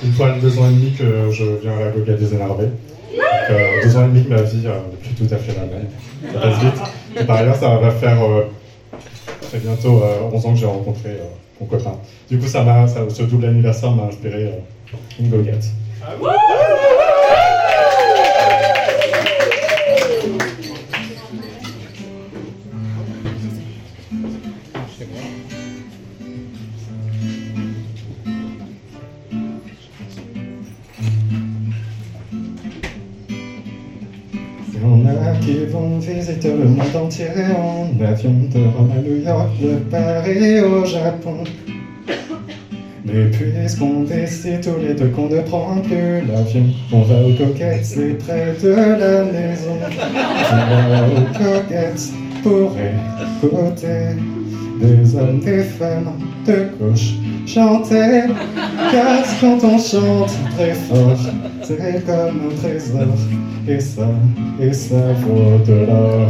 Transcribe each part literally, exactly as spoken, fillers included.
une fois deux ans et demi que je viens à la Goga des Énervés. Donc, euh, deux ans et demi que ma vie euh, n'est plus tout à fait la même. Ça passe vite. Et par ailleurs, ça va faire euh, très bientôt euh, onze ans que j'ai rencontré euh, mon copain. Du coup, ça m'a, ça, ce double anniversaire m'a inspiré euh, une goguette. Il y en a qui vont visiter le monde entier en avion de Rome à New York, de Paris au Japon. Mais puisqu'on décide tous les deux qu'on ne prend plus l'avion, on va aux coquettes, c'est près de la maison. On va aux coquettes pour écouter des hommes, des femmes de gauche chanter. Car quand on chante très fort, c'est comme un trésor. Et ça, et ça vaut de l'or.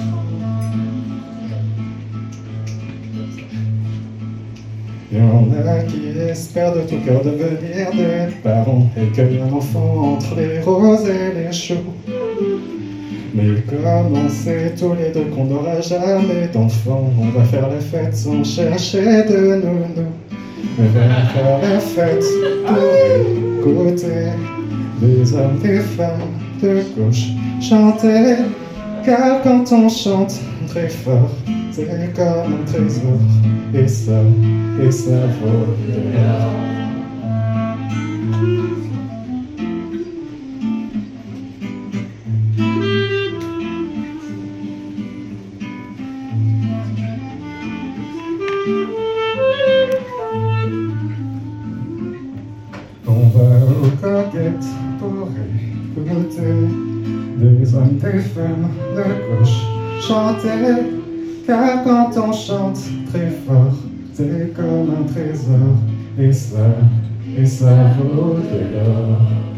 Il y en a qui espèrent de tout cœur devenir des parents et cueillent un enfant entre les roses et les choux. Mais comme on sait tous les deux qu'on n'aura jamais d'enfants, on va faire la fête sans chercher de nounou. On va faire la fête pour écouter des hommes, des femmes de gauche chanter. Car quand on chante très fort, c'est comme un trésor. Et ça, et ça vaut de l'or. On va aux coquettes pour écouter des hommes, des femmes de gauche chanter. Car quand on chante très fort, c'est comme un trésor. Et ça, et ça vaut de l'or.